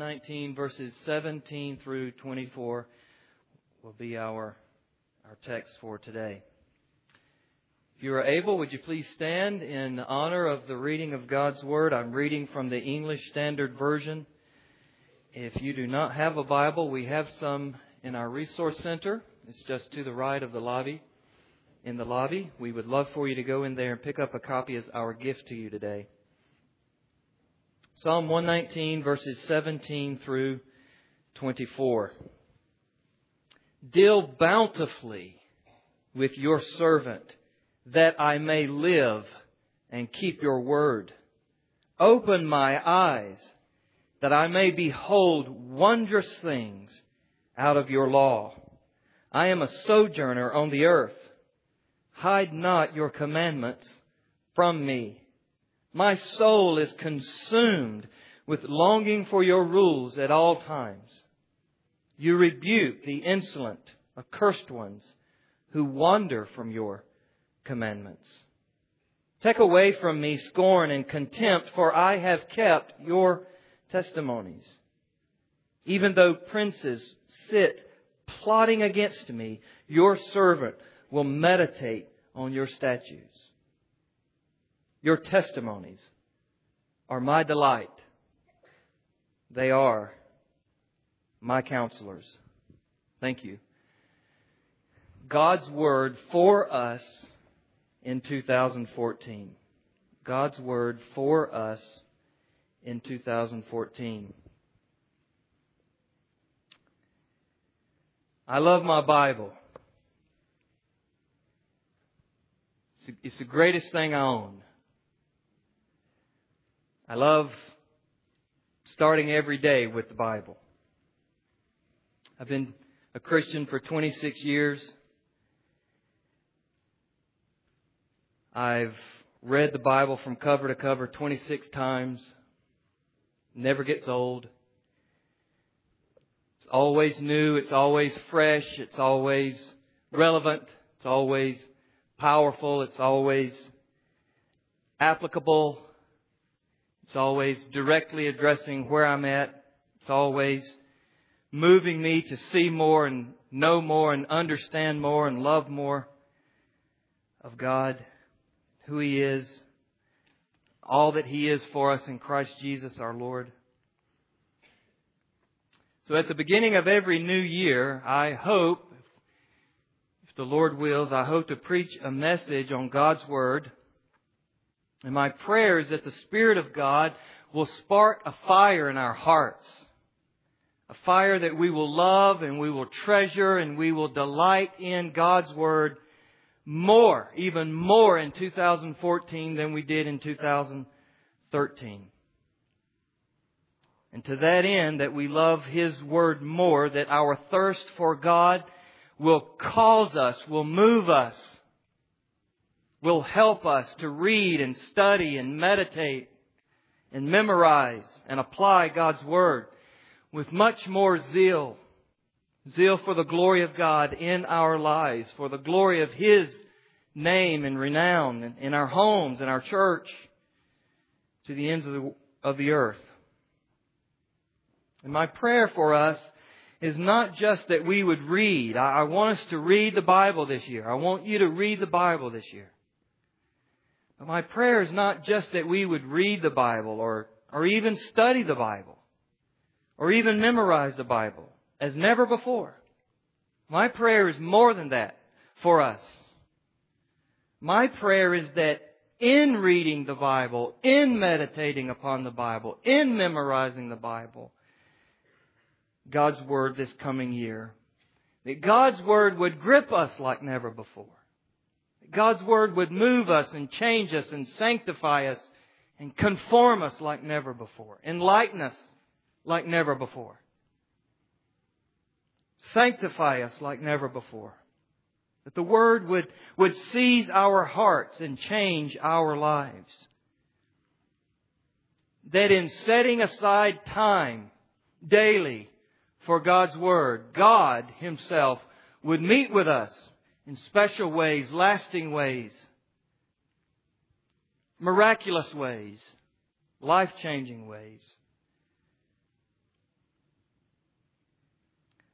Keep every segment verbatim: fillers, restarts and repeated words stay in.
nineteen, verses seventeen through twenty-four will be our, our text for today. If you are able, would you please stand in honor of the reading of God's Word? I'm reading from the English Standard Version. If you do not have a Bible, we have some in our resource center. It's just to the right of the lobby. In the lobby, we would love for you to go in there and pick up a copy as our gift to you today. Psalm one nineteen, verses seventeen through twenty-four. Deal bountifully with your servant, that I may live and keep your word. Open my eyes, that I may behold wondrous things out of your law. I am a sojourner on the earth. Hide not your commandments from me. My soul is consumed with longing for your rules at all times. You rebuke the insolent, accursed ones who wander from your commandments. Take away from me scorn and contempt, for I have kept your testimonies. Even though princes sit plotting against me, your servant will meditate on your statutes. Your testimonies are my delight. They are my counselors. Thank you. God's Word for us in two thousand fourteen. God's Word for us in two thousand fourteen. I love my Bible. It's the greatest thing I own. I love starting every day with the Bible. I've been a Christian for twenty-six years. I've read the Bible from cover to cover twenty-six times. Never gets old. It's always new. It's always fresh. It's always relevant. It's always powerful. It's always applicable. It's always directly addressing where I'm at. It's always moving me to see more and know more and understand more and love more of God, who He is, all that He is for us in Christ Jesus our Lord. So at the beginning of every new year, I hope, if the Lord wills, I hope to preach a message on God's Word. And my prayer is that the Spirit of God will spark a fire in our hearts. A fire that we will love and we will treasure and we will delight in God's Word more, even more in two thousand fourteen than we did in two thousand thirteen. And to that end, that we love His Word more, that our thirst for God will cause us, will move us, will help us to read and study and meditate and memorize and apply God's Word with much more zeal. Zeal for the glory of God in our lives, for the glory of His name and renown in our homes, in our church, to the ends of the, of the earth. And my prayer for us is not just that we would read. I, I want us to read the Bible this year. I want you to read the Bible this year. But my prayer is not just that we would read the Bible or, or even study the Bible or even memorize the Bible as never before. My prayer is more than that for us. My prayer is that in reading the Bible, in meditating upon the Bible, in memorizing the Bible, God's Word this coming year, that God's Word would grip us like never before. That God's Word would move us and change us and sanctify us and conform us like never before. Enlighten us like never before. Sanctify us like never before. That the Word would, would seize our hearts and change our lives. That in setting aside time daily for God's Word, God Himself would meet with us in special ways, lasting ways, miraculous ways, life-changing ways.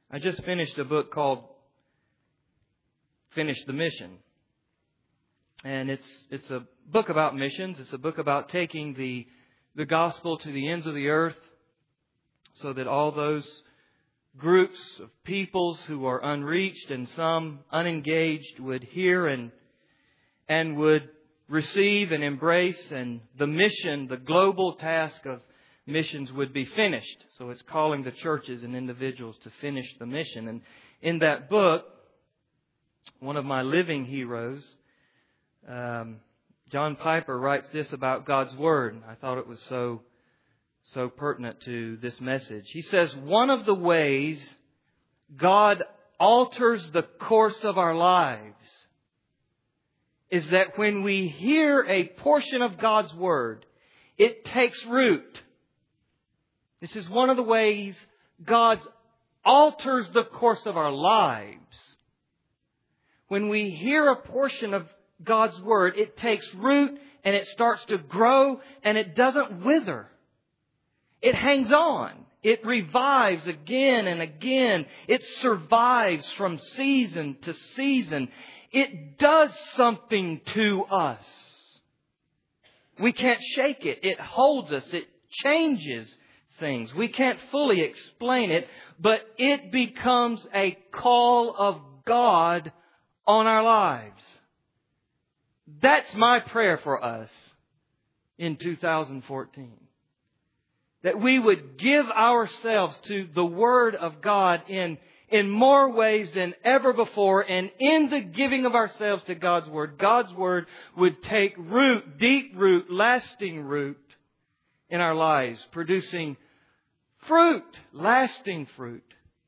I just finished a book called Finish the Mission. And it's it's a book about missions. It's a book about taking the the gospel to the ends of the earth so that all those groups of peoples who are unreached and some unengaged would hear and and would receive and embrace, and the mission, the global task of missions would be finished. So it's calling the churches and individuals to finish the mission. And in that book, one of my living heroes, um, John Piper, writes this about God's Word. I thought it was so, so pertinent to this message. He says, one of the ways God alters the course of our lives is that when we hear a portion of God's Word, it takes root. This is one of the ways God alters the course of our lives. When we hear a portion of God's Word, it takes root and it starts to grow and it doesn't wither. It hangs on. It revives again and again. It survives from season to season. It does something to us. We can't shake it. It holds us. It changes things. We can't fully explain it, but it becomes a call of God on our lives. That's my prayer for us in two thousand fourteen. That we would give ourselves to the Word of God in, in more ways than ever before. And in the giving of ourselves to God's Word, God's Word would take root, deep root, lasting root in our lives, producing fruit, lasting fruit.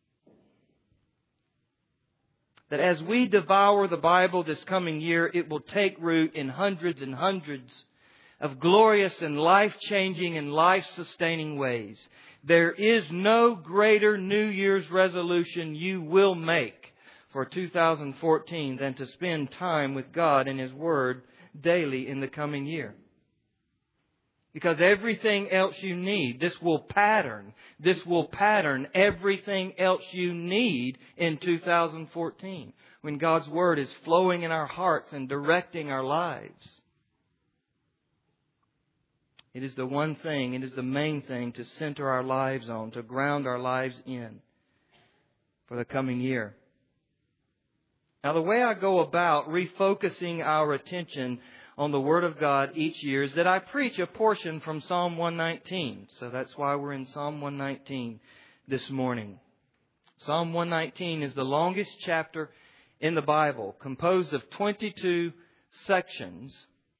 That as we devour the Bible this coming year, it will take root in hundreds and hundreds of glorious and life-changing and life-sustaining ways. There is no greater New Year's resolution you will make for two thousand fourteen than to spend time with God and His Word daily in the coming year. Because everything else you need, this will pattern, this will pattern everything else you need in two thousand fourteen, when God's Word is flowing in our hearts and directing our lives. It is the one thing, it is the main thing to center our lives on, to ground our lives in for the coming year. Now, the way I go about refocusing our attention on the Word of God each year is that I preach a portion from Psalm one nineteen. So that's why we're in Psalm one nineteen this morning. Psalm one nineteen is the longest chapter in the Bible, composed of twenty-two sections,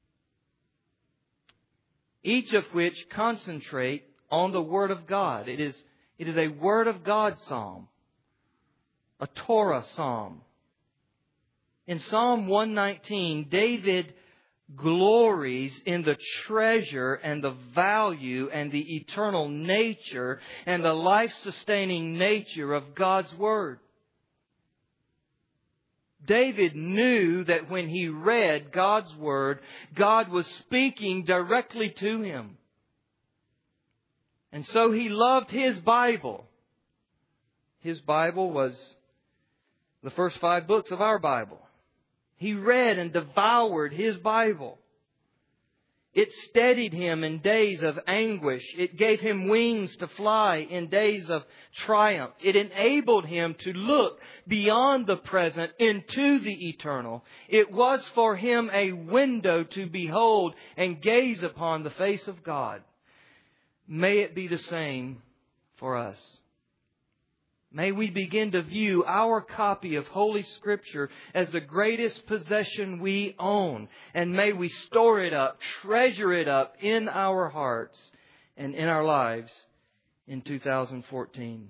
each of which concentrate on the Word of God. It is, it is a Word of God psalm, a Torah psalm. In Psalm one nineteen, David glories in the treasure and the value and the eternal nature and the life-sustaining nature of God's Word. David knew that when he read God's Word, God was speaking directly to him. And so he loved his Bible. His Bible was the first five books of our Bible. He read and devoured his Bible. It steadied him in days of anguish. It gave him wings to fly in days of triumph. It enabled him to look beyond the present into the eternal. It was for him a window to behold and gaze upon the face of God. May it be the same for us. May we begin to view our copy of Holy Scripture as the greatest possession we own. And may we store it up, treasure it up in our hearts and in our lives in two thousand fourteen.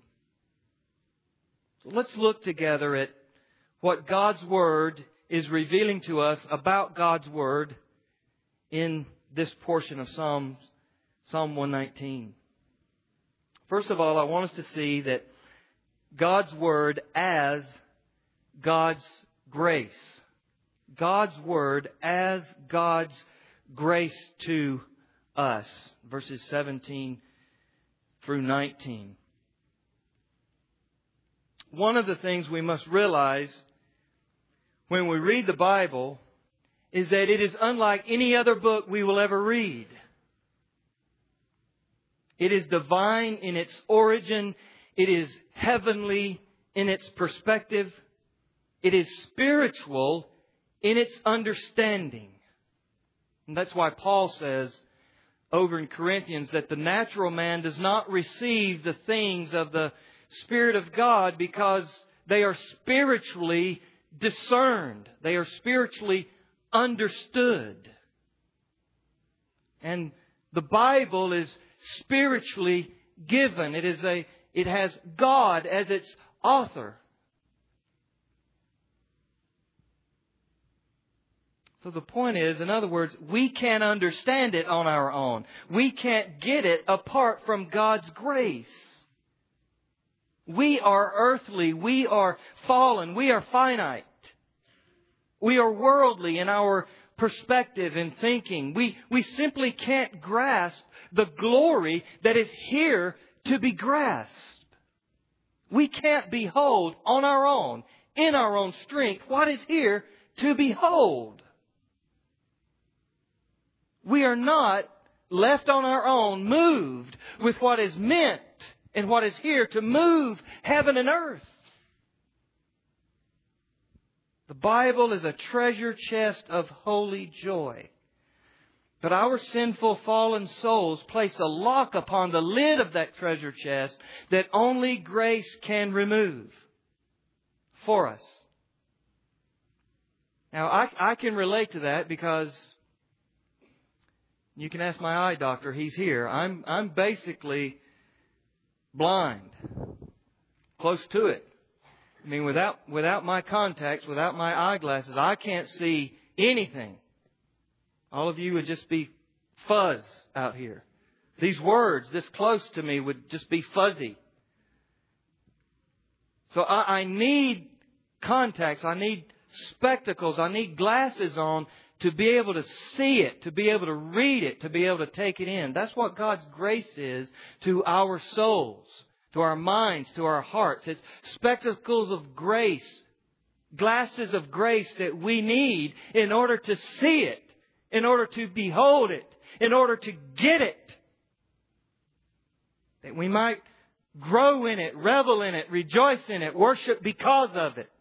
So let's look together at what God's Word is revealing to us about God's Word in this portion of Psalms, Psalm one nineteen. First of all, I want us to see that God's Word as God's grace. God's Word as God's grace to us. Verses seventeen through nineteen. one of the things we must realize when we read the Bible is that it is unlike any other book we will ever read. It is divine in its origin. It is heavenly in its perspective. It is spiritual in its understanding. And that's why Paul says over in Corinthians that the natural man does not receive the things of the Spirit of God because they are spiritually discerned. They are spiritually understood. And the Bible is spiritually given. It is a, it has God as its author. So the point is, in other words, we can't understand it on our own. We can't get it apart from God's grace. We are earthly. We are fallen. We are finite. We are worldly in our perspective and thinking. We, we simply can't grasp the glory that is here to be grasped. We can't behold on our own, in our own strength, what is here to behold. We are not left on our own, moved with what is meant and what is here to move heaven and earth. The Bible is a treasure chest of holy joy. But our sinful fallen souls place a lock upon the lid of that treasure chest that only grace can remove for us. Now, I, I can relate to that because you can ask my eye doctor. He's here. I'm, I'm basically blind. Close to it. I mean, without, without my contacts, without my eyeglasses, I can't see anything. All of you would just be fuzz out here. These words this close to me would just be fuzzy. So I, I need contacts. I need spectacles. I need glasses on to be able to see it, to be able to read it, to be able to take it in. That's what God's grace is to our souls, to our minds, to our hearts. It's spectacles of grace, glasses of grace that we need in order to see it, in order to behold it, in order to get it. That we might grow in it, revel in it, rejoice in it, worship because of it.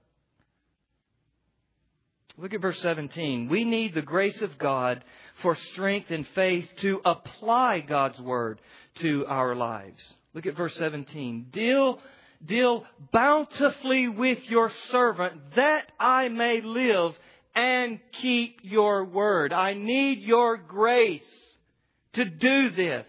Look at verse seventeen. We need the grace of God for strength and faith to apply God's Word to our lives. Look at verse seventeen. Deal, deal bountifully with your servant that I may live and keep your word. I need your grace to do this.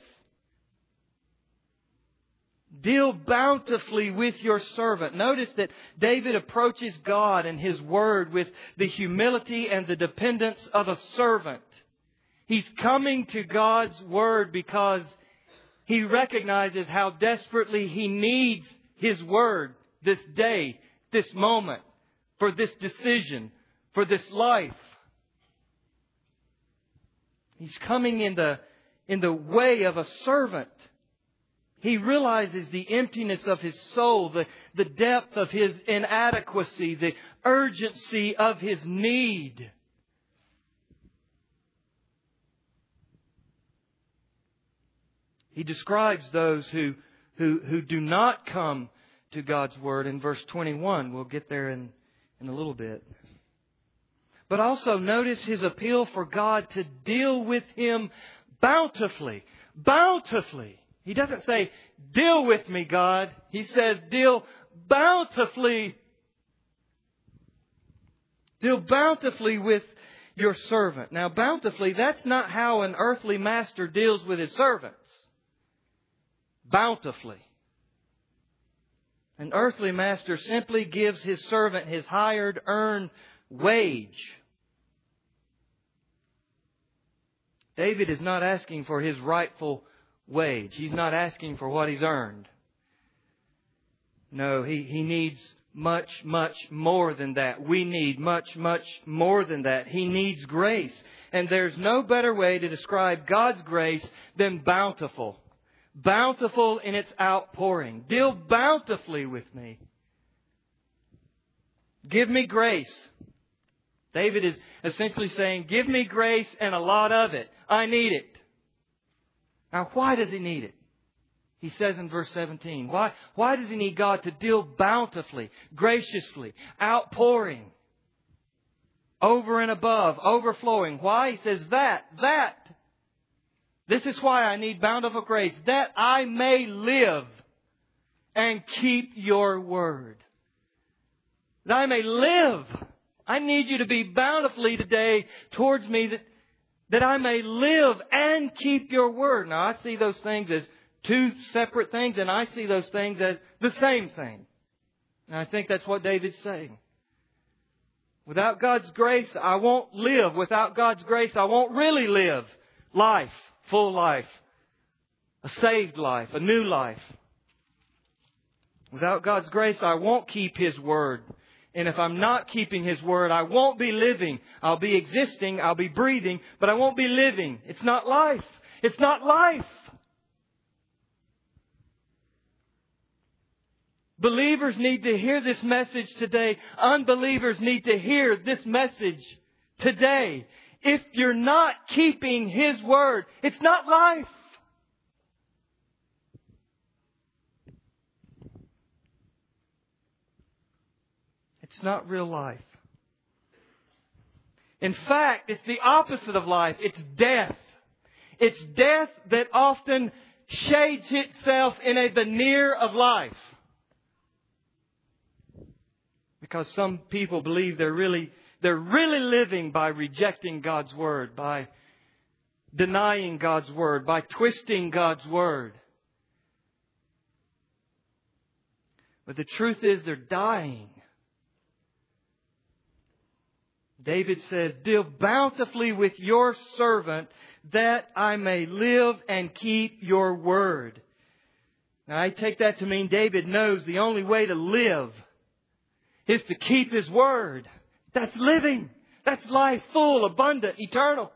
Deal bountifully with your servant. Notice that David approaches God and His Word with the humility and the dependence of a servant. He's coming to God's Word because he recognizes how desperately he needs His Word this day, this moment, for this decision, for this life. He's coming in the, in the way of a servant. He realizes the emptiness of his soul, the, the depth of his inadequacy, the urgency of his need. He describes those who, who, who do not come to God's Word in verse twenty-one. We'll get there in, in a little bit. But also notice his appeal for God to deal with him bountifully. Bountifully. He doesn't say, deal with me, God. He says, deal bountifully. Deal bountifully with your servant. Now, bountifully, that's not how an earthly master deals with his servants. Bountifully. An earthly master simply gives his servant his hired, earned wage. David is not asking for his rightful wage. He's not asking for what he's earned. No, he, he needs much, much more than that. We need much, much more than that. He needs grace. And there's no better way to describe God's grace than bountiful. Bountiful in its outpouring. Deal bountifully with me. Give me grace. David is essentially saying, give me grace and a lot of it. I need it. Now, why does he need it? He says in verse seventeen, why, why does he need God to deal bountifully, graciously, outpouring, over and above, overflowing? Why? He says that, that. This is why I need bountiful grace, that I may live and keep your word. That I may live. I need you to be bountifully today towards me that, that I may live and keep your word. Now, I see those things as two separate things, and I see those things as the same thing. And I think that's what David's saying. Without God's grace, I won't live. Without God's grace, I won't really live life, full life, a saved life, a new life. Without God's grace, I won't keep His word. And if I'm not keeping His word, I won't be living. I'll be existing, I'll be breathing, but I won't be living. It's not life. It's not life. Believers need to hear this message today. Unbelievers need to hear this message today. If you're not keeping His word, it's not life. It's not real life. In fact, it's the opposite of life. It's death. It's death that often shades itself in a veneer of life. Because some people believe they're really, they're really living by rejecting God's word, by denying God's word, by twisting God's word. But the truth is they're dying. David says, deal bountifully with your servant that I may live and keep your word. Now I take that to mean David knows the only way to live is to keep His word. That's living. That's life, full, abundant, eternal.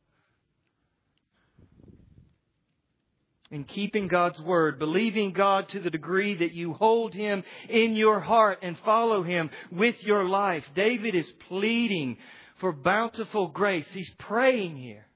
In keeping God's word, believing God to the degree that you hold Him in your heart and follow Him with your life. David is pleading for bountiful grace. He's praying here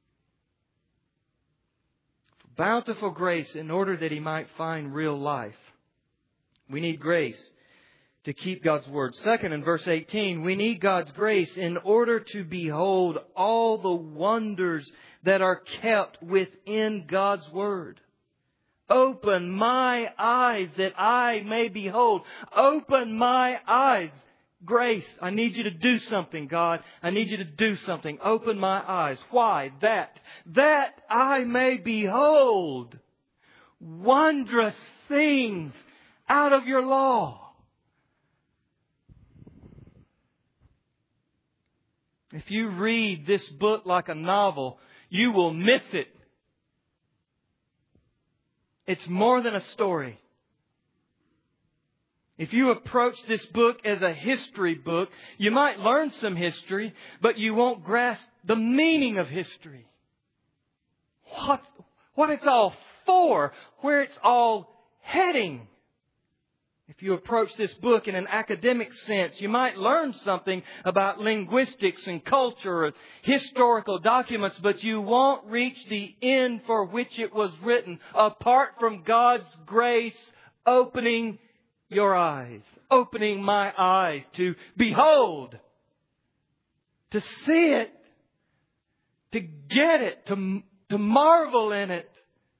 for bountiful grace in order that he might find real life. We need grace to keep God's word. Second, in verse eighteen, we need God's grace in order to behold all the wonders that are kept within God's word. Open my eyes that I may behold. Open my eyes. Grace, I need you to do something, God. I need you to do something. Open my eyes. Why? That. That I may behold wondrous things out of your law. If you read this book like a novel, you will miss it. It's more than a story. If you approach this book as a history book, you might learn some history, but you won't grasp the meaning of history. What, what it's all for, where it's all heading. If you approach this book in an academic sense, you might learn something about linguistics and culture or historical documents, but you won't reach the end for which it was written apart from God's grace opening your eyes, opening my eyes to behold, to see it, to get it, to, to marvel in it.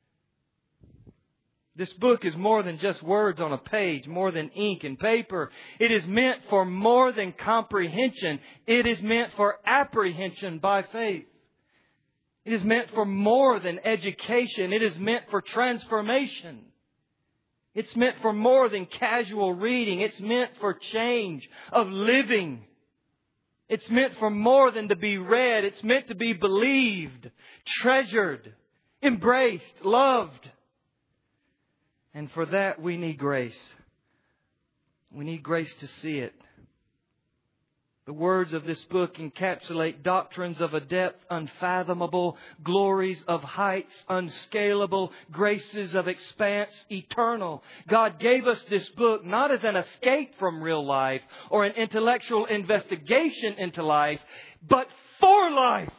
This book is more than just words on a page, more than ink and paper. It is meant for more than comprehension. It is meant for apprehension by faith. It is meant for more than education. It is meant for transformation. It's meant for more than casual reading. It's meant for change of living. It's meant for more than to be read. It's meant to be believed, treasured, embraced, loved. And for that we need grace. We need grace to see it. The words of this book encapsulate doctrines of a depth unfathomable, glories of heights unscalable, graces of expanse eternal. God gave us this book not as an escape from real life or an intellectual investigation into life, but for life.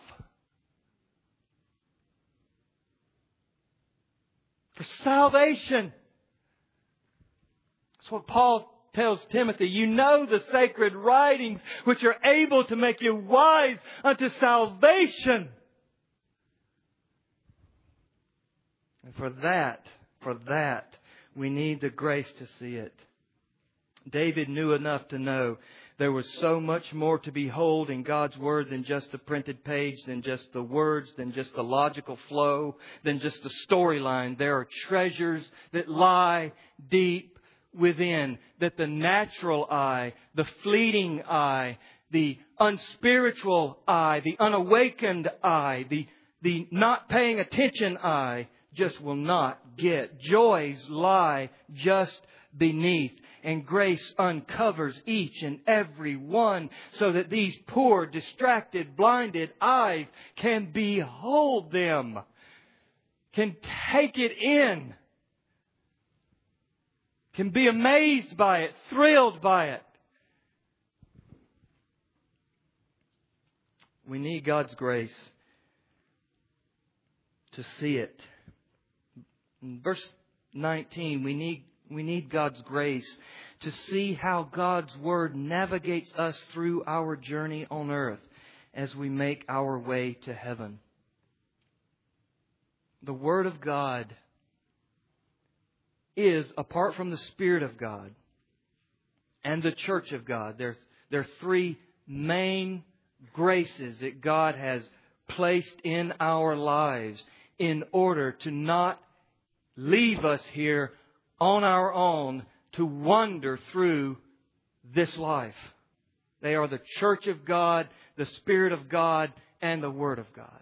For salvation. That's what Paul tells Timothy. You know the sacred writings which are able to make you wise unto salvation. And for that, for that, we need the grace to see it. David knew enough to know there was so much more to behold in God's Word than just the printed page, than just the words, than just the logical flow, than just the storyline. There are treasures that lie deep within, that the natural eye, the fleeting eye, the unspiritual eye, the unawakened eye, the, the not paying attention eye just will not get. Joys lie just beneath, and grace uncovers each and every one so that these poor, distracted, blinded eyes can behold them, can take it in, can be amazed by it, thrilled by it. We need God's grace to see it. In verse nineteen, we need, we need God's grace to see how God's Word navigates us through our journey on earth as we make our way to heaven. The Word of God is, apart from the Spirit of God and the Church of God, there, there are three main graces that God has placed in our lives in order to not leave us here on our own to wander through this life. They are the Church of God, the Spirit of God, and the Word of God.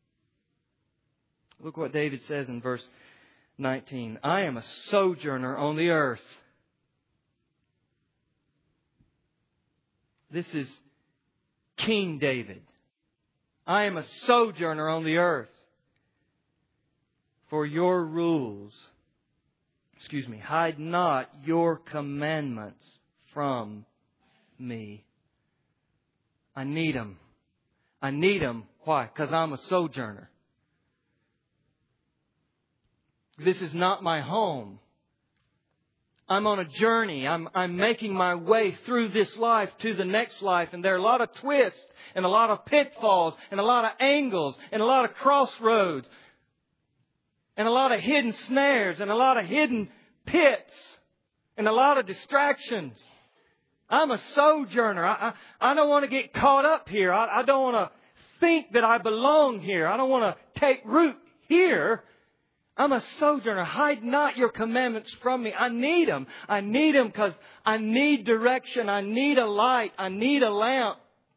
Look what David says in verse nineteen. I am a sojourner on the earth. This is King David. I am a sojourner on the earth. For your rules, excuse me, hide not your commandments from me. I need them. I need them. Why? Because I'm a sojourner. This is not my home. I'm on a journey. I'm, I'm making my way through this life to the next life. And there are a lot of twists and a lot of pitfalls and a lot of angles and a lot of crossroads and a lot of hidden snares and a lot of hidden pits and a lot of distractions. I'm a sojourner. I, I, I don't want to get caught up here. I, I don't want to think that I belong here. I don't want to take root here. I'm a sojourner. Hide not your commandments from me. I need them. I need them because I need direction. I need a light. I need a lamp.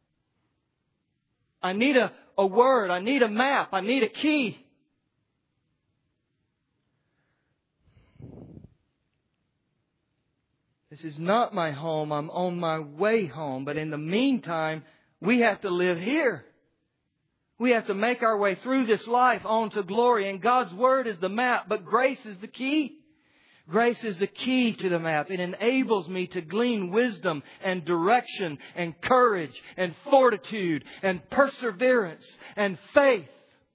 I need a, a word. I need a map. I need a key. This is not my home. I'm on my way home. But in the meantime, we have to live here. We have to make our way through this life on to glory. And God's Word is the map, but grace is the key. Grace is the key to the map. It enables me to glean wisdom and direction and courage and fortitude and perseverance and faith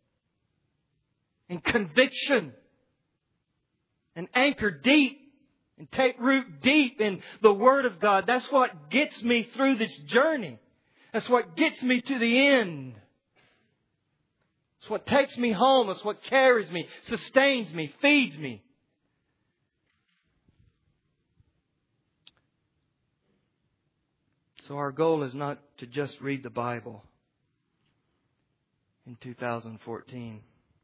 and conviction and anchor deep and take root deep in the Word of God. That's what gets me through this journey. That's what gets me to the end. It's what takes me home. It's what carries me, sustains me, feeds me. So our goal is not to just read the Bible in two thousand fourteen,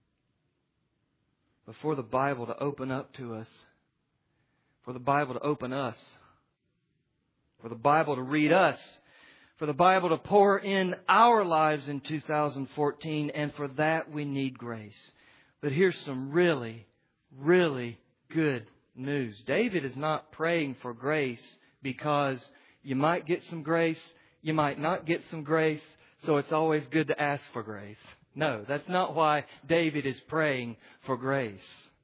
but for the Bible to open up to us, for the Bible to open us, for the Bible to read us, for the Bible to pour in our lives in two thousand fourteen, and for that we need grace. But here's some really, really good news. David is not praying for grace because you might get some grace, you might not get some grace, so it's always good to ask for grace. No, that's not why David is praying for grace.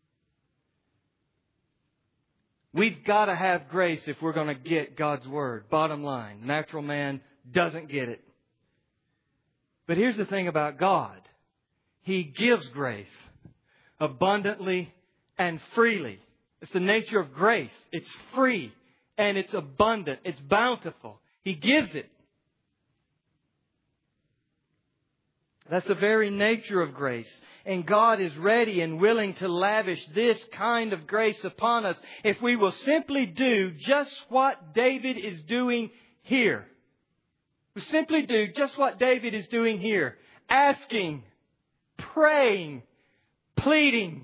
We've got to have grace if we're going to get God's Word. Bottom line, natural man doesn't get it. But here's the thing about God. He gives grace abundantly and freely. It's the nature of grace. It's free and it's abundant. It's bountiful. He gives it. That's the very nature of grace. And God is ready and willing to lavish this kind of grace upon us if we will simply do just what David is doing here. We simply do just what David is doing here. Asking, praying, pleading.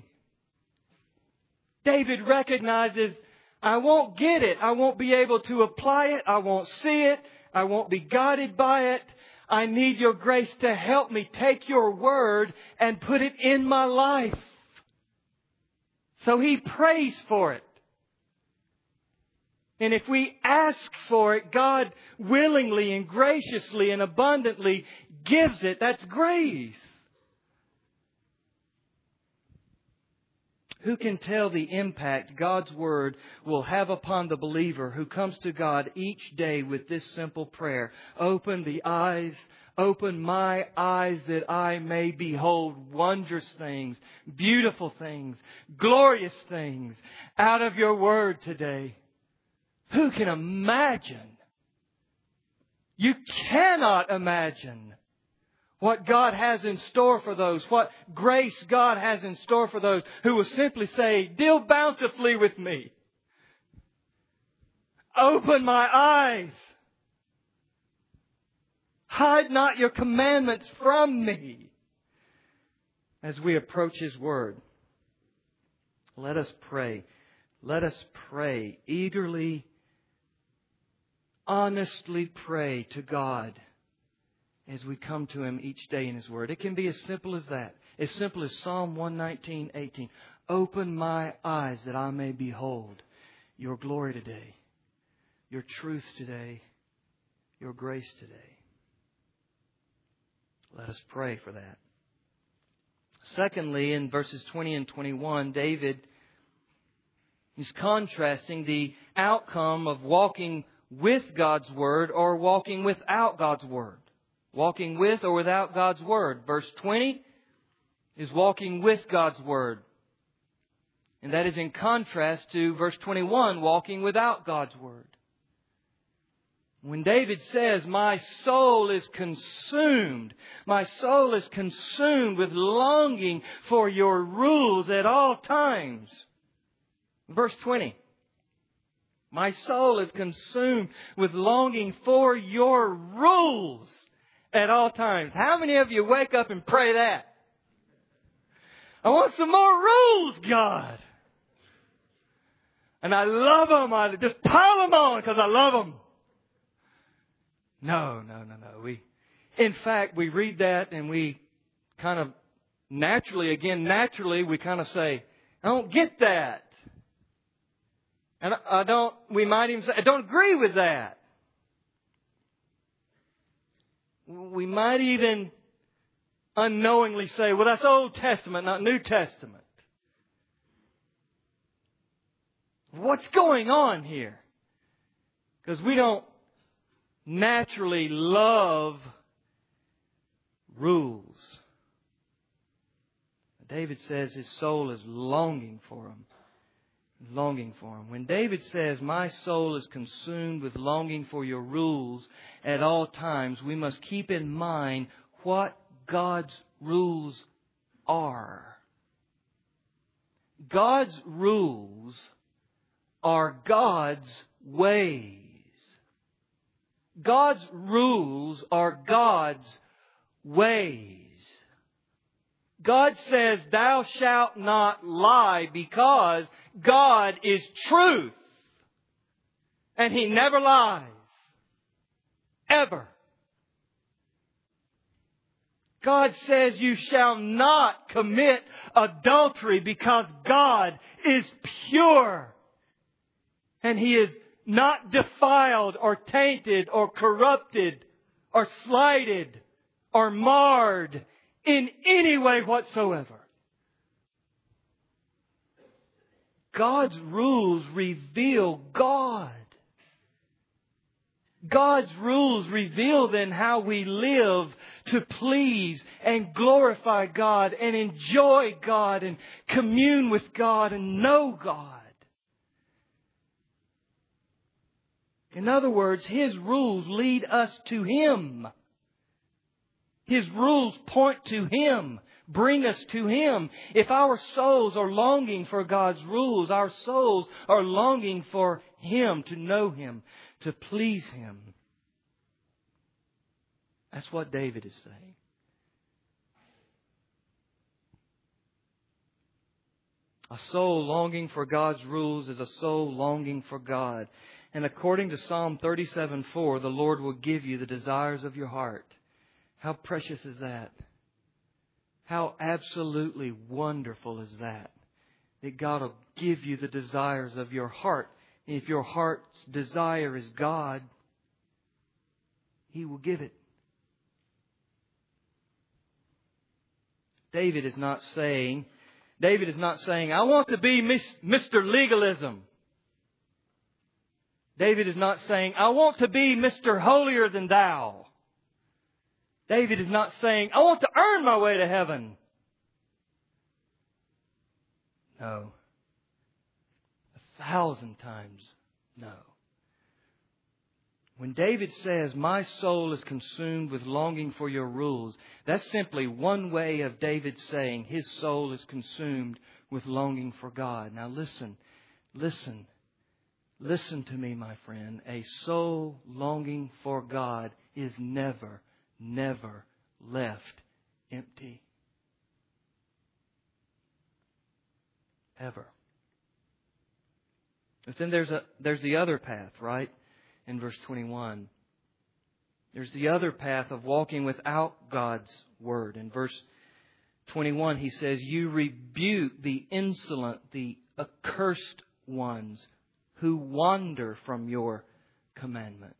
David recognizes, I won't get it. I won't be able to apply it. I won't see it. I won't be guided by it. I need your grace to help me take your word and put it in my life. So he prays for it. And if we ask for it, God willingly and graciously and abundantly gives it. That's grace. Who can tell the impact God's Word will have upon the believer who comes to God each day with this simple prayer? Open the eyes, open my eyes that I may behold wondrous things, beautiful things, glorious things out of your Word today. Who can imagine? You cannot imagine what God has in store for those, what grace God has in store for those who will simply say, deal bountifully with me. Open my eyes. Hide not your commandments from me. As we approach His Word, let us pray. Let us pray, eagerly, honestly pray to God as we come to Him each day in His Word. It can be as simple as that. As simple as Psalm one nineteen, eighteen. Open my eyes that I may behold your glory today, your truth today, your grace today. Let us pray for that. Secondly, in verses twenty and twenty-one, David is contrasting the outcome of walking with God's Word or walking without God's Word. Walking with or without God's Word. Verse twenty is walking with God's Word. And that is in contrast to verse twenty-one, walking without God's Word. When David says, my soul is consumed, my soul is consumed with longing for your rules at all times. Verse twenty. My soul is consumed with longing for your rules at all times. How many of you wake up and pray that? I want some more rules, God. And I love them. I just pile them on because I love them. No, no, no, no. We, in fact, we read that and we kind of naturally, again, naturally, we kind of say, I don't get that. And I don't, we might even say, I don't agree with that. We might even unknowingly say, well, that's Old Testament, not New Testament. What's going on here? Because we don't naturally love rules. David says his soul is longing for them. Longing for Him. When David says, my soul is consumed with longing for your rules at all times, we must keep in mind what God's rules are. God's rules are God's ways. God's rules are God's ways. God says, thou shalt not lie because God is truth. And He never lies. Ever. God says you shall not commit adultery because God is pure. And He is not defiled or tainted or corrupted or slighted or marred in any way whatsoever. God's rules reveal God. God's rules reveal then how we live to please and glorify God and enjoy God and commune with God and know God. In other words, His rules lead us to Him. His rules point to Him, bring us to Him. If our souls are longing for God's rules, our souls are longing for Him, to know Him, to please Him. That's what David is saying. A soul longing for God's rules is a soul longing for God. And according to Psalm thirty-seven four, the Lord will give you the desires of your heart. How precious is that? How absolutely wonderful is that? That God will give you the desires of your heart. And if your heart's desire is God, He will give it. David is not saying, David is not saying, I want to be Mister Legalism. David is not saying, I want to be Mister Holier than thou. David is not saying, I want to earn my way to heaven. No. A thousand times no. When David says, my soul is consumed with longing for your rules, that's simply one way of David saying his soul is consumed with longing for God. Now listen, listen, listen to me, my friend. A soul longing for God is never, never left empty. Ever. But then there's a there's the other path, right? In verse twenty-one. There's the other path of walking without God's Word. In verse twenty-one, he says, you rebuke the insolent, the accursed ones who wander from your commandments.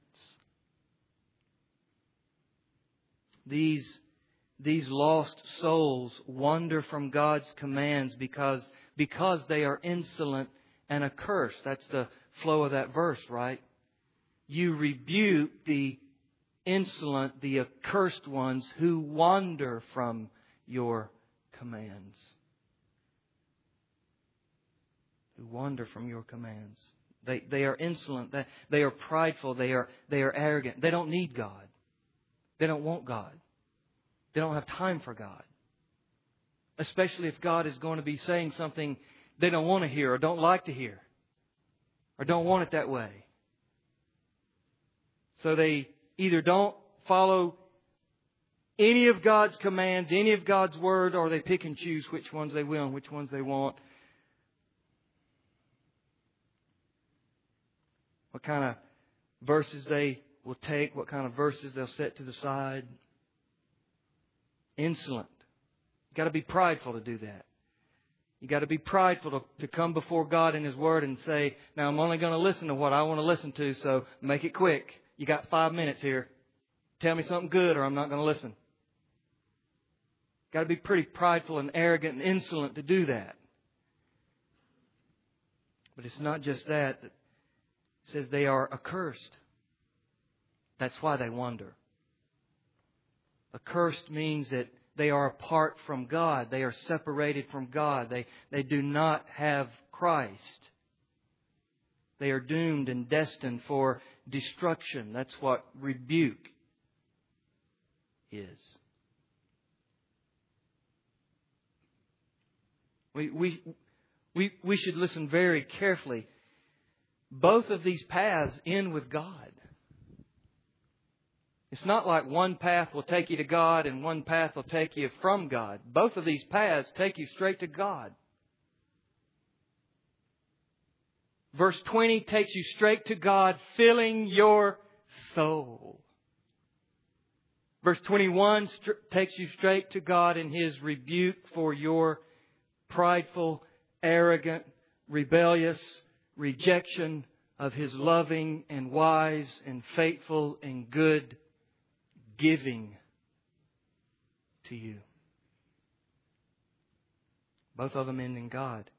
These, these lost souls wander from God's commands because, because they are insolent and accursed. That's the flow of that verse, right? You rebuke the insolent, the accursed ones who wander from your commands. Who wander from your commands. They, they are insolent. They, they are prideful. They are, they are arrogant. They don't need God. They don't want God. They don't have time for God. Especially if God is going to be saying something they don't want to hear or don't like to hear. Or don't want it that way. So they either don't follow any of God's commands, any of God's Word, or they pick and choose which ones they will and which ones they want. What kind of verses they will take, what kind of verses they'll set to the side. Insolent. You've got to be prideful to do that. You've got to be prideful to, to come before God in His Word and say, now I'm only going to listen to what I want to listen to, so make it quick. You got five minutes here. Tell me something good or I'm not going to listen. Got to be pretty prideful and arrogant and insolent to do that. But it's not just that. It says they are accursed. That's why they wander. Accursed means that they are apart from God. They are separated from God. They, they do not have Christ. They are doomed and destined for destruction. That's what rebuke is. We, we, we, we should listen very carefully. Both of these paths end with God. It's not like one path will take you to God and one path will take you from God. Both of these paths take you straight to God. Verse twenty takes you straight to God, filling your soul. Verse twenty-one st- takes you straight to God in His rebuke for your prideful, arrogant, rebellious rejection of His loving and wise and faithful and good giving to you. Both of them end in God.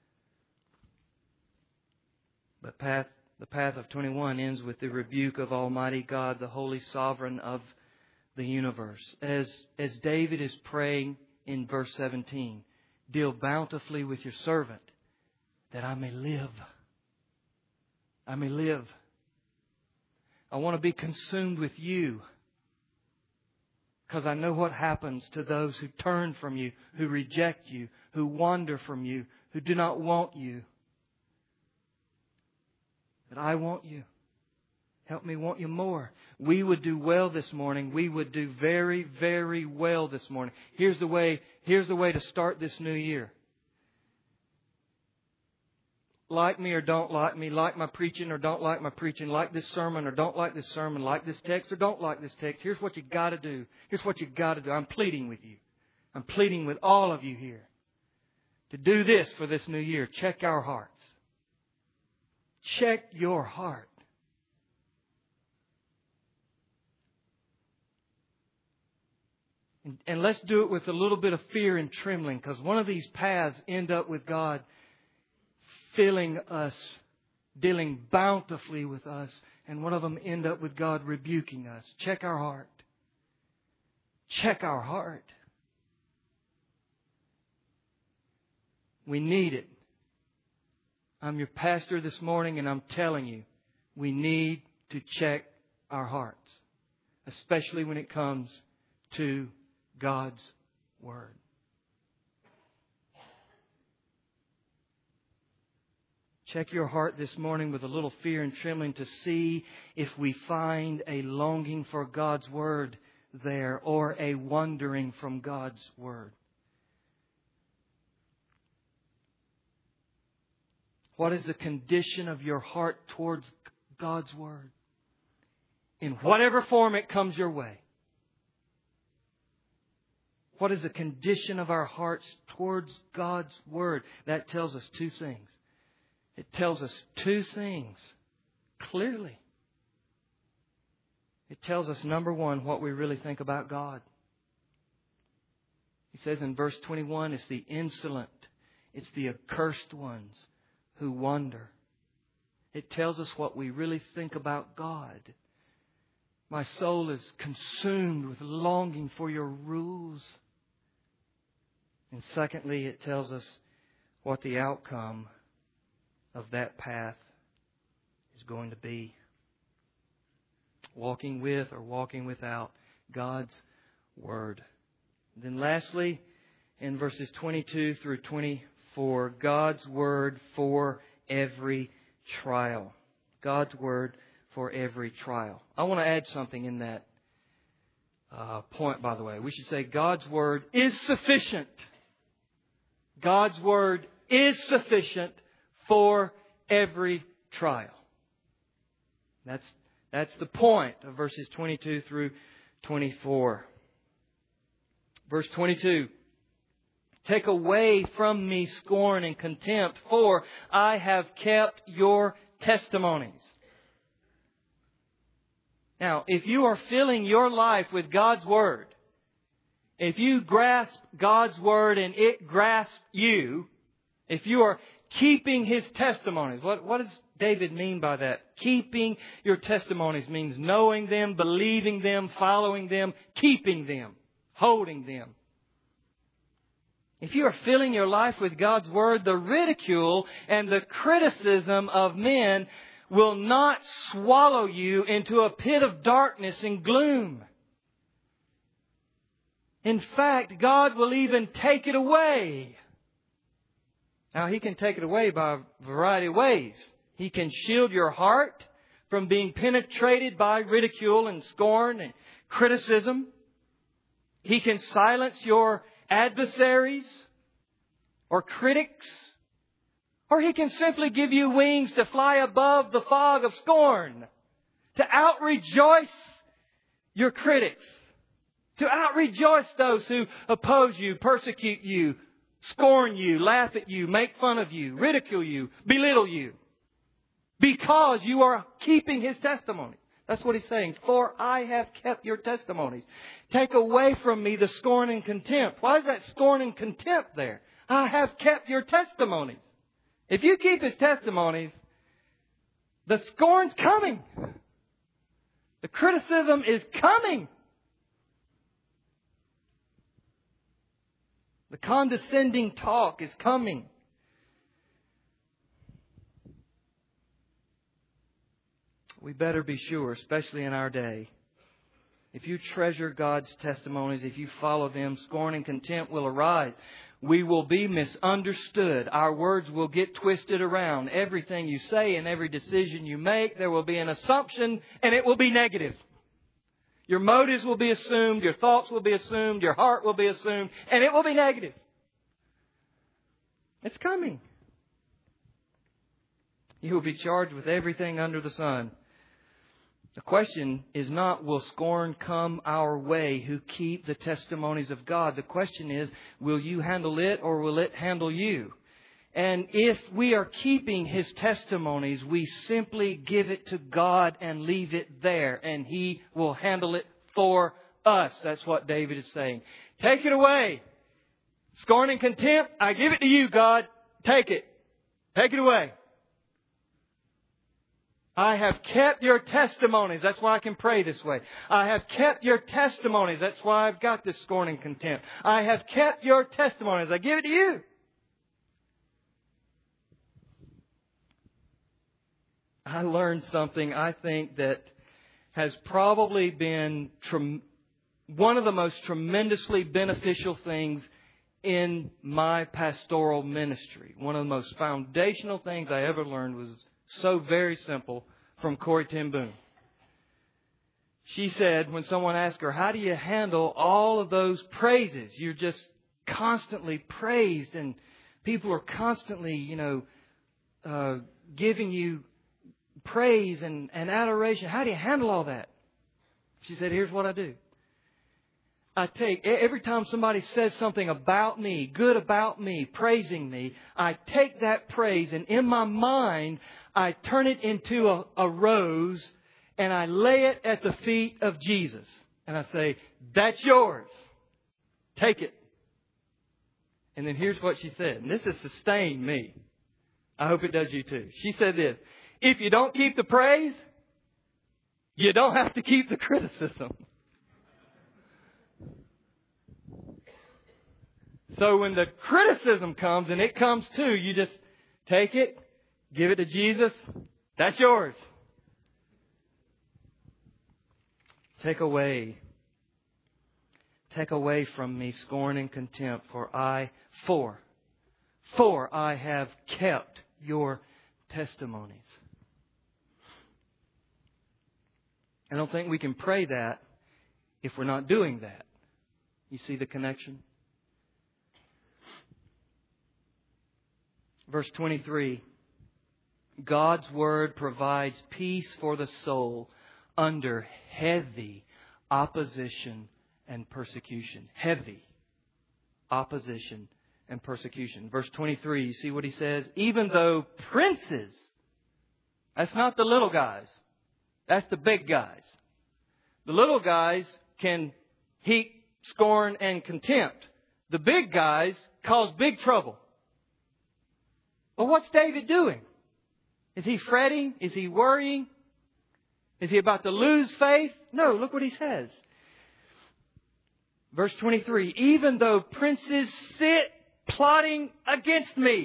But path, the path of twenty-one ends with the rebuke of Almighty God, the Holy Sovereign of the universe. As, as David is praying in verse seventeen, deal bountifully with your servant, that I may live. I may live. I want to be consumed with You, because I know what happens to those who turn from You, who reject You, who wander from You, who do not want You. But I want You. Help me want You more. We would do well this morning. We would do very, very well this morning. Here's the way, here's the way to start this new year. Like me or don't like me, like my preaching or don't like my preaching, like this sermon or don't like this sermon, like this text or don't like this text. Here's what you got to do. Here's what you got to do. I'm pleading with you. I'm pleading with all of you here to do this for this new year. Check our hearts. Check your heart. And, and let's do it with a little bit of fear and trembling, because one of these paths end up with God filling us, dealing bountifully with us, and one of them end up with God rebuking us. Check our heart. Check our heart. We need it. I'm your pastor this morning, and I'm telling you, we need to check our hearts, especially when it comes to God's Word. Check your heart this morning with a little fear and trembling to see if we find a longing for God's Word there, or a wandering from God's Word. What is the condition of your heart towards God's Word? In whatever form it comes your way. What is the condition of our hearts towards God's Word? That tells us two things. It tells us two things clearly. It tells us, number one, what we really think about God. He says in verse twenty-one, it's the insolent, it's the accursed ones who wander. It tells us what we really think about God. My soul is consumed with longing for Your rules. And secondly, it tells us what the outcome of that path is going to be. Walking with or walking without God's Word. And then lastly, in verses twenty-two through twenty-four, God's Word for every trial. God's Word for every trial. I want to add something in that uh, point, by the way. We should say God's Word is sufficient. God's Word is sufficient for every trial. That's, that's the point of verses twenty-two through twenty-four. Verse twenty-two. Take away from me scorn and contempt, for I have kept Your testimonies. Now, if you are filling your life with God's Word, if you grasp God's Word and it grasps you, if you are keeping His testimonies, what, what does David mean by that? Keeping your testimonies means knowing them, believing them, following them, keeping them, holding them. If you are filling your life with God's Word, the ridicule and the criticism of men will not swallow you into a pit of darkness and gloom. In fact, God will even take it away. Now, He can take it away by a variety of ways. He can shield your heart from being penetrated by ridicule and scorn and criticism. He can silence your adversaries or critics. Or He can simply give you wings to fly above the fog of scorn, to out-rejoice your critics, to out-rejoice those who oppose you, persecute you, scorn you, laugh at you, make fun of you, ridicule you, belittle you, because you are keeping His testimony. That's what He's saying. For I have kept your testimonies. Take away from me the scorn and contempt. Why is that scorn and contempt there? I have kept your testimonies. If you keep His testimonies, the scorn's coming. The criticism is coming. The condescending talk is coming. We better be sure, especially in our day, if you treasure God's testimonies, if you follow them, scorn and contempt will arise. We will be misunderstood. Our words will get twisted around. Everything you say and every decision you make, there will be an assumption and it will be negative. Your motives will be assumed, your thoughts will be assumed, your heart will be assumed, and it will be negative. It's coming. You will be charged with everything under the sun. The question is not, will scorn come our way who keep the testimonies of God? The question is, will you handle it or will it handle you? And if we are keeping His testimonies, we simply give it to God and leave it there, and He will handle it for us. That's what David is saying. Take it away. Scorn and contempt, I give it to you, God. Take it. Take it away. I have kept your testimonies. That's why I can pray this way. I have kept your testimonies. That's why I've got this scorn and contempt. I have kept your testimonies. I give it to you. I learned something I think that has probably been trem- one of the most tremendously beneficial things in my pastoral ministry. One of the most foundational things I ever learned was so very simple from Corrie ten Boom. She said when someone asked her, how do you handle all of those praises? You're just constantly praised and people are constantly, you know, uh, giving you praise and, and adoration. How do you handle all that? She said, here's what I do. I take, every time somebody says something about me, good about me, praising me, I take that praise and in my mind, I turn it into a, a rose and I lay it at the feet of Jesus. And I say, that's yours. Take it. And then here's what she said. And this has sustained me. I hope it does you too. She said this. If you don't keep the praise, you don't have to keep the criticism. So when the criticism comes, and it comes too, you just take it, give it to Jesus. That's yours. Take away, take away from me scorn and contempt, for I, for, for I have kept your testimonies. I don't think we can pray that if we're not doing that. You see the connection? Verse twenty-three, God's Word provides peace for the soul under heavy opposition and persecution. Heavy opposition and persecution. Verse twenty-three, you see what he says? Even though princes, that's not the little guys, that's the big guys. The little guys can heap scorn and contempt. The big guys cause big trouble. Well, what's David doing? Is he fretting? Is he worrying? Is he about to lose faith? No, look what he says. Verse twenty-three, even though princes sit plotting against me,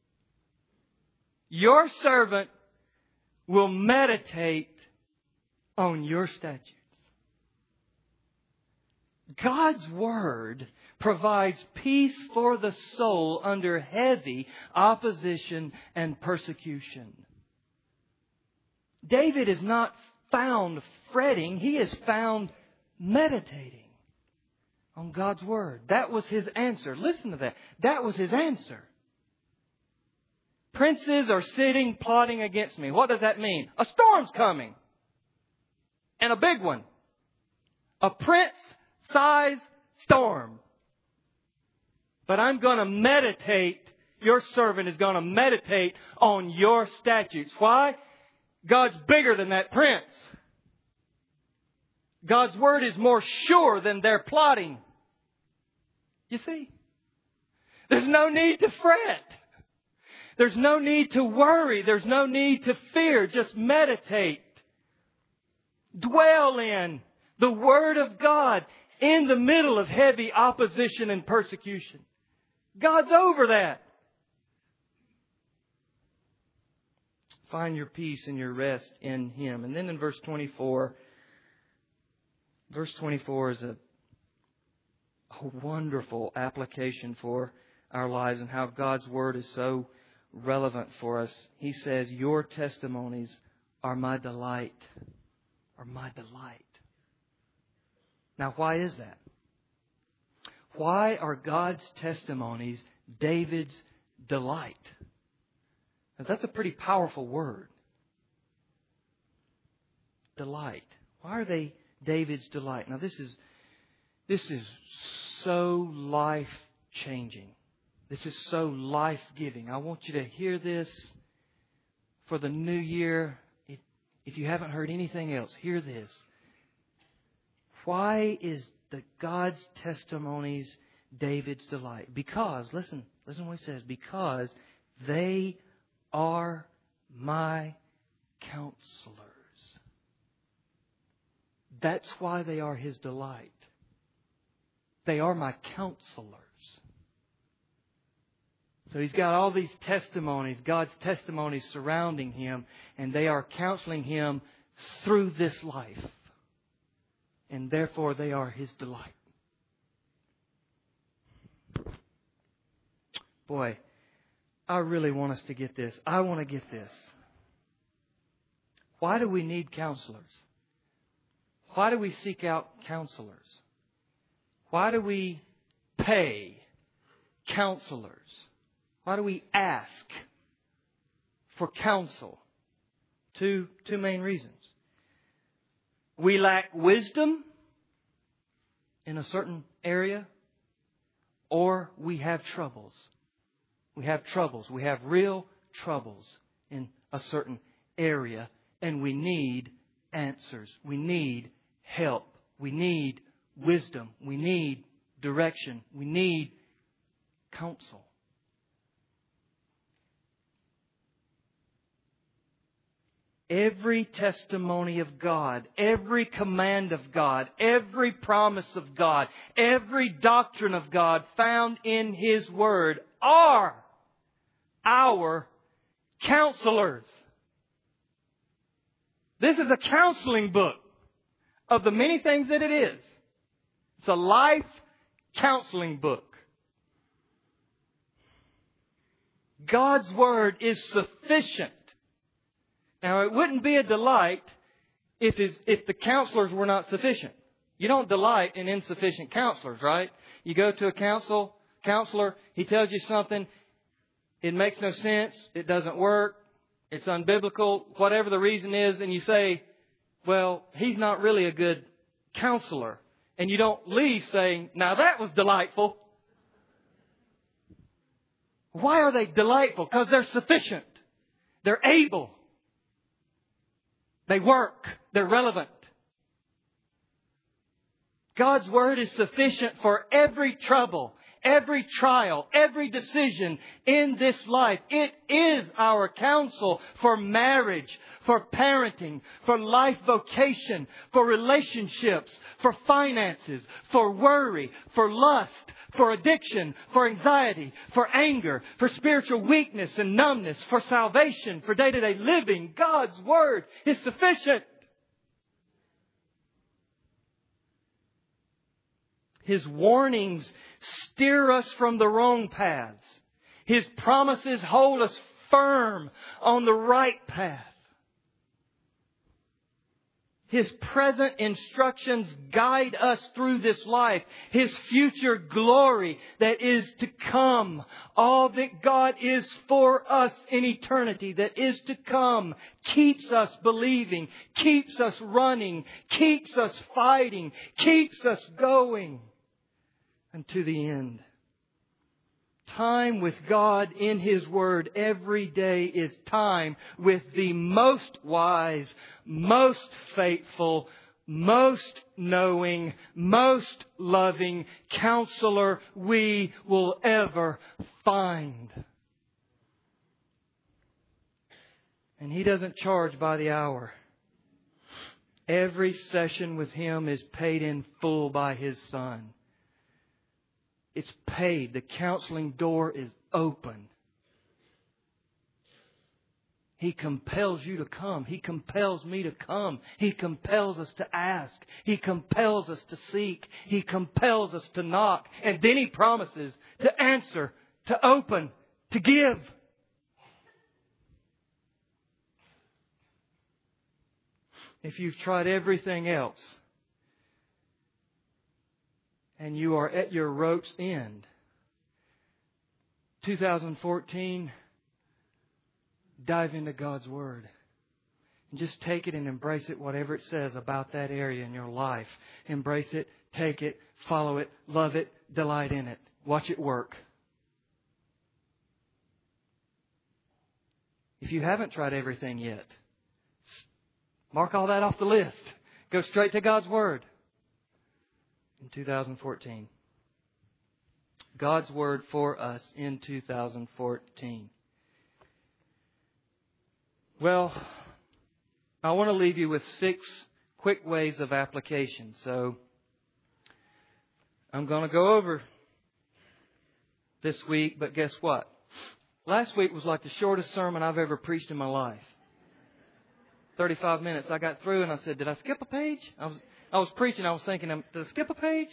your servant will meditate on your statutes. God's Word provides peace for the soul under heavy opposition and persecution. David is not found fretting. He is found meditating on God's Word. That was his answer. Listen to that. That was his answer. Princes are sitting plotting against me. What does that mean? A storm's coming. And a big one. A prince-sized storm. But I'm going to meditate, your servant is going to meditate on your statutes. Why? God's bigger than that prince. God's Word is more sure than their plotting. You see? There's no need to fret. There's no need to worry. There's no need to fear. Just meditate. Dwell in the Word of God in the middle of heavy opposition and persecution. God's over that. Find your peace and your rest in Him. And then in verse twenty-four, verse twenty-four is a, a wonderful application for our lives and how God's Word is so relevant for us. He says, your testimonies are my delight. Are my delight. Now, why is that? Why are God's testimonies David's delight? Now, that's a pretty powerful word. Delight. Why are they David's delight? Now, this is this is so life-changing. This is so life-giving. I want you to hear this for the new year. If, if you haven't heard anything else, hear this. Why is the God's testimonies David's delight? Because, listen, listen to what he says. Because they are my counselors. That's why they are His delight. They are my counselors. So He's got all these testimonies, God's testimonies surrounding Him, and they are counseling Him through this life. And therefore they are His delight. Boy, I really want us to get this. I want to get this. Why do we need counselors? Why do we seek out counselors? Why do we pay counselors? Why do we ask for counsel? Two, two main reasons. We lack wisdom in a certain area, or we have troubles. We have troubles. We have real troubles in a certain area, and we need answers. We need help. We need wisdom. We need direction. We need counsel. Every testimony of God, every command of God, every promise of God, every doctrine of God found in His Word are our counselors. This is a counseling book of the many things that it is. It's a life counseling book. God's Word is sufficient. Now, it wouldn't be a delight if, his, if the counselors were not sufficient. You don't delight in insufficient counselors, right? You go to a counsel, counselor, he tells you something, it makes no sense, it doesn't work, it's unbiblical, whatever the reason is, and you say, well, he's not really a good counselor. And you don't leave saying, now that was delightful. Why are they delightful? Because they're sufficient. They're able. They work. They're relevant. God's Word is sufficient for every trouble, every trial, every decision in this life. It is our counsel for marriage, for parenting, for life vocation, for relationships, for finances, for worry, for lust, for addiction, for anxiety, for anger, for spiritual weakness and numbness, for salvation, for day-to-day living. God's Word is sufficient. His warnings steer us from the wrong paths. His promises hold us firm on the right path. His present instructions guide us through this life. His future glory that is to come. All that God is for us in eternity that is to come keeps us believing, keeps us running, keeps us fighting, keeps us going unto the end. Time with God in His Word every day is time with the most wise, most faithful, most knowing, most loving counselor we will ever find. And He doesn't charge by the hour. Every session with Him is paid in full by His Son. It's paid. The counseling door is open. He compels you to come. He compels me to come. He compels us to ask. He compels us to seek. He compels us to knock. And then He promises to answer, to open, to give. If you've tried everything else and you are at your rope's end, two thousand fourteen, dive into God's Word. And just take it and embrace it, whatever it says about that area in your life. Embrace it, take it, follow it, love it, delight in it. Watch it work. If you haven't tried everything yet, mark all that off the list. Go straight to God's Word in two thousand fourteen. God's Word for us in two thousand fourteen. Well, I want to leave you with six quick ways of application. So I'm going to go over this week, but guess what? Last week was like the shortest sermon I've ever preached in my life. thirty-five minutes. I got through and I said, did I skip a page? I was I was preaching. I was thinking, did I skip a page?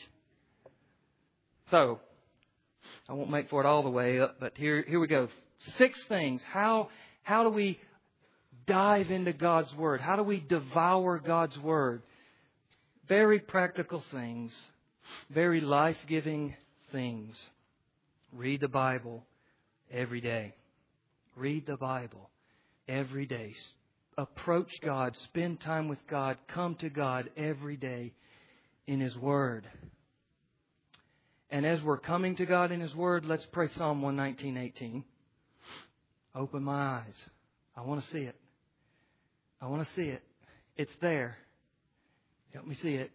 So I won't make for it all the way up, but here here we go. Six things. How how do we dive into God's Word? How do we devour God's Word? Very practical things. Very life-giving things. Read the Bible every day. Read the Bible every day. Approach God. Spend time with God. Come to God every day in His Word. And as we're coming to God in His Word, let's pray Psalm one nineteen eighteen. Open my eyes. I want to see it. I want to see it. It's there. Help me see it.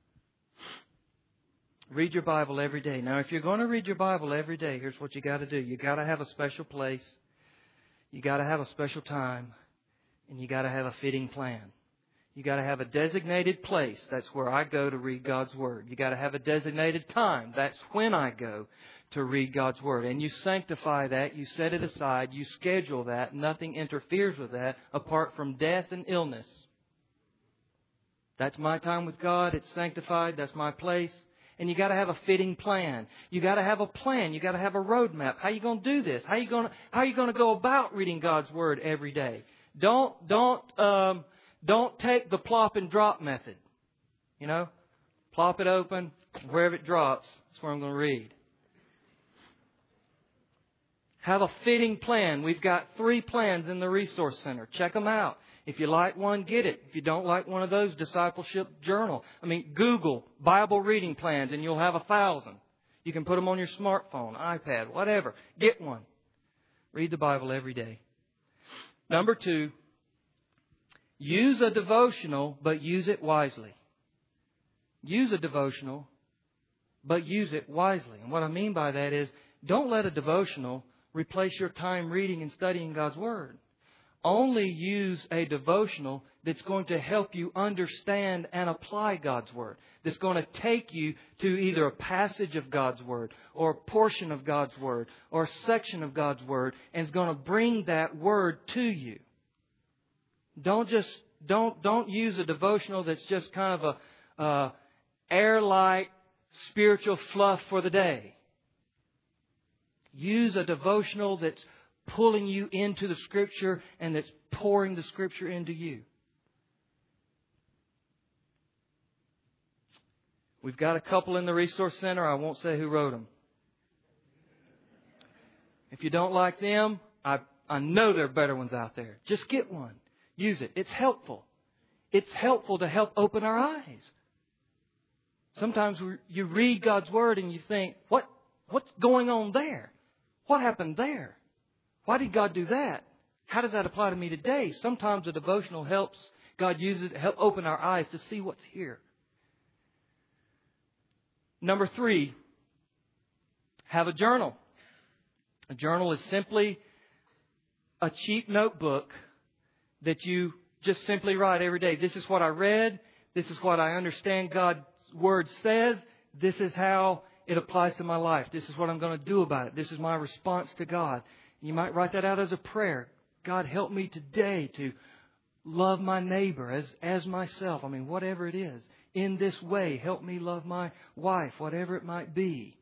Read your Bible every day. Now, if you're going to read your Bible every day, here's what you got to do. You got to have a special place. You got to have a special time. And you got to have a fitting plan. You got to have a designated place. That's where I go to read God's Word. You got to have a designated time. That's when I go to read God's Word. And you sanctify that. You set it aside. You schedule that. Nothing interferes with that apart from death and illness. That's my time with God. It's sanctified. That's my place. And you got to have a fitting plan. You got to have a plan. You got to have a roadmap. How are you going to do this? How are you going to, how are you going to go about reading God's Word every day? Don't don't um, don't take the plop and drop method. You know, plop it open, wherever it drops, that's where I'm going to read. Have a fitting plan. We've got three plans in the Resource Center. Check them out. If you like one, get it. If you don't like one of those, Discipleship Journal. I mean, Google Bible reading plans and you'll have a thousand. You can put them on your smartphone, iPad, whatever. Get one. Read the Bible every day. Number two, use a devotional, but use it wisely. Use a devotional, but use it wisely. And what I mean by that is, don't let a devotional replace your time reading and studying God's Word. Only use a devotional that's going to help you understand and apply God's Word. That's going to take you to either a passage of God's Word or a portion of God's Word or a section of God's Word and is going to bring that Word to you. Don't just, don't, don't use a devotional that's just kind of a uh, air-light spiritual fluff for the day. Use a devotional that's pulling you into the Scripture and that's pouring the Scripture into you. We've got a couple in the Resource Center. I won't say who wrote them. If you don't like them, I, I know there are better ones out there. Just get one. Use it. It's helpful. It's helpful to help open our eyes. Sometimes we, you read God's Word and you think, what, what's going on there? What happened there? Why did God do that? How does that apply to me today? Sometimes a devotional helps God uses it to help open our eyes to see what's here. Number three, have a journal. A journal is simply a cheap notebook that you just simply write every day. This is what I read. This is what I understand God's Word says. This is how it applies to my life. This is what I'm going to do about it. This is my response to God. You might write that out as a prayer. God, help me today to love my neighbor as, as myself. I mean, whatever it is. In this way, help me love my wife, whatever it might be.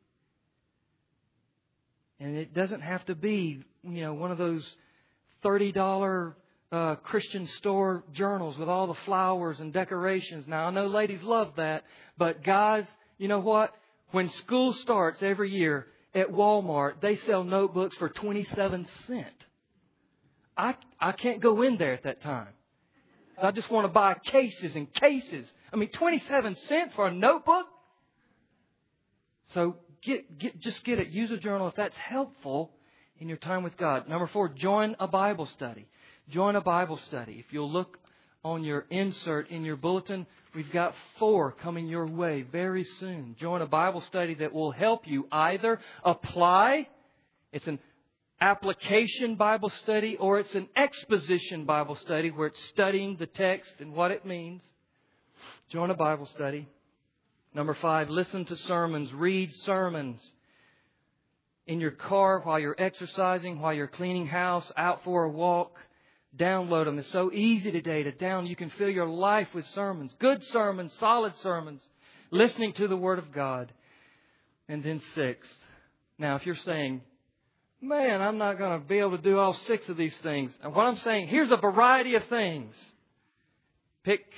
And it doesn't have to be, you know, one of those thirty dollars uh, Christian store journals with all the flowers and decorations. Now, I know ladies love that, but guys, you know what? When school starts every year at Walmart, they sell notebooks for twenty-seven cents. I, I can't go in there at that time. I just want to buy cases and cases. I mean, twenty-seven cents for a notebook? So get, get, just get it. Use a journal if that's helpful in your time with God. Number four, join a Bible study. Join a Bible study. If you'll look on your insert in your bulletin, we've got four coming your way very soon. Join a Bible study that will help you either apply. It's an application Bible study, or it's an exposition Bible study where it's studying the text and what it means. Join a Bible study. Number five, listen to sermons. Read sermons in your car, while you're exercising, while you're cleaning house, out for a walk. Download them. It's so easy today to download. You can fill your life with sermons. Good sermons, solid sermons. Listening to the Word of God. And then sixth. Now, if you're saying, man, I'm not going to be able to do all six of these things. And what I'm saying, here's a variety of things. Pick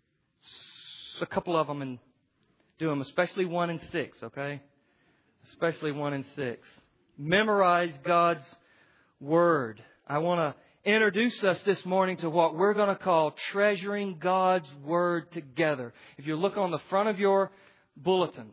a couple of them and do them, especially one and six, okay? Especially one and six. Memorize God's Word. I want to introduce us this morning to what we're going to call treasuring God's Word together. If you look on the front of your bulletin,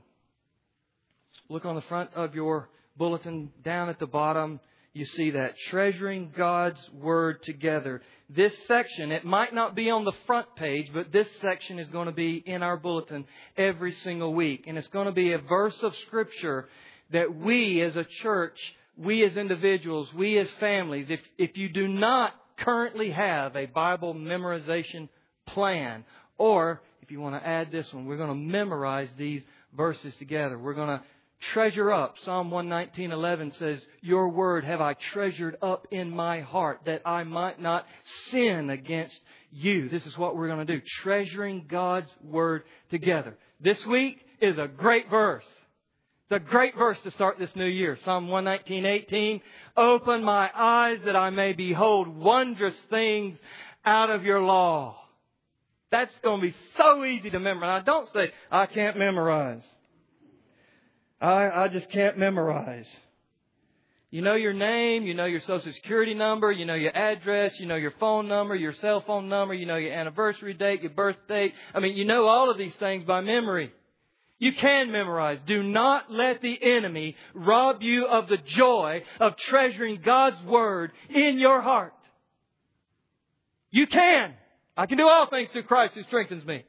look on the front of your bulletin down at the bottom, you see that. Treasuring God's Word together. This section, it might not be on the front page, but this section is going to be in our bulletin every single week. And it's going to be a verse of Scripture that we as a church, we as individuals, we as families, if, if you do not currently have a Bible memorization plan, or if you want to add this one, we're going to memorize these verses together. We're going to treasure up. Psalm one nineteen eleven says, your word have I treasured up in my heart that I might not sin against you. This is what we're going to do. Treasuring God's Word together. This week is a great verse. It's a great verse to start this new year. Psalm one nineteen eighteen. Open my eyes that I may behold wondrous things out of your law. That's going to be so easy to memorize. Now, don't say, I can't memorize. I, I just can't memorize. You know your name, you know your Social Security number, you know your address, you know your phone number, your cell phone number, you know your anniversary date, your birth date. I mean, you know all of these things by memory. You can memorize. Do not let the enemy rob you of the joy of treasuring God's Word in your heart. You can. I can do all things through Christ who strengthens me.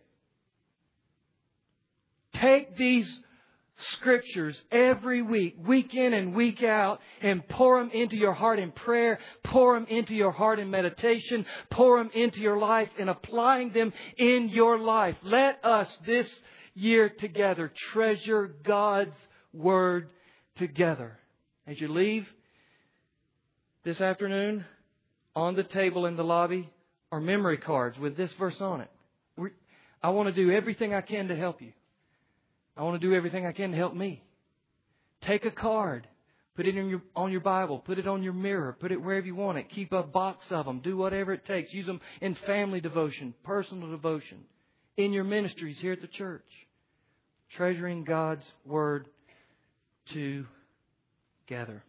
Take these Scriptures every week, week in and week out, and pour them into your heart in prayer, pour them into your heart in meditation, pour them into your life and applying them in your life. Let us this year together treasure God's Word together. As you leave this afternoon, on the table in the lobby are memory cards with this verse on it. I want to do everything I can to help you. I want to do everything I can to help me. Take a card. Put it in your, on your Bible. Put it on your mirror. Put it wherever you want it. Keep a box of them. Do whatever it takes. Use them in family devotion, personal devotion, in your ministries here at the church. Treasuring God's Word together.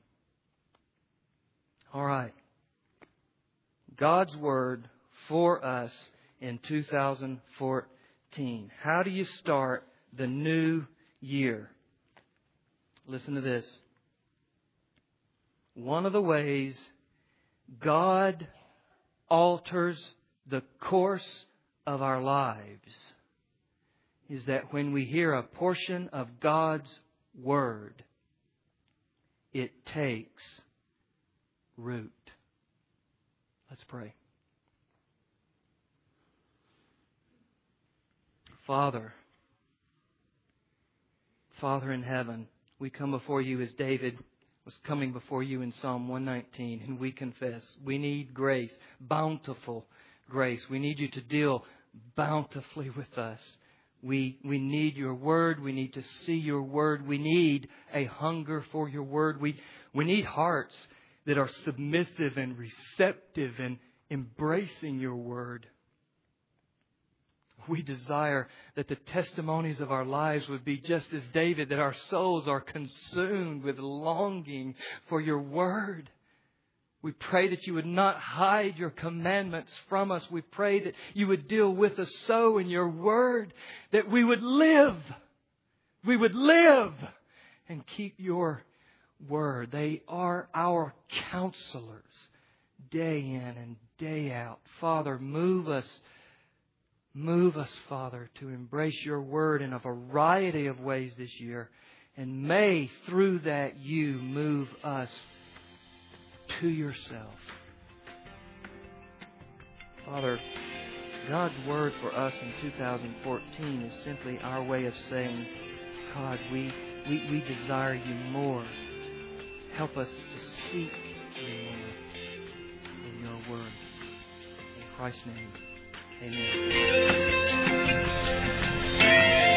All right. God's Word for us in two thousand fourteen. How do you start the new year? Listen to this. One of the ways God alters the course of our lives is that when we hear a portion of God's Word, it takes root. Let's pray. Father, Father in heaven, we come before You as David was coming before You in Psalm one nineteen, and we confess we need grace, bountiful grace. We need You to deal bountifully with us. We, we need Your Word. We need to see Your Word. We need a hunger for Your Word. We, we need hearts that are submissive and receptive and embracing Your Word. We desire that the testimonies of our lives would be just as David, that our souls are consumed with longing for Your Word. We pray that You would not hide Your commandments from us. We pray that You would deal with us so in Your Word that we would live. We would live and keep Your Word. They are our counselors day in and day out. Father, move us. Move us, Father, to embrace Your Word in a variety of ways this year. And may, through that, You move us to Yourself. Father, God's Word for us in two thousand fourteen is simply our way of saying, God, we, we, we desire You more. Help us to seek You more in Your Word. In Christ's name. Amen.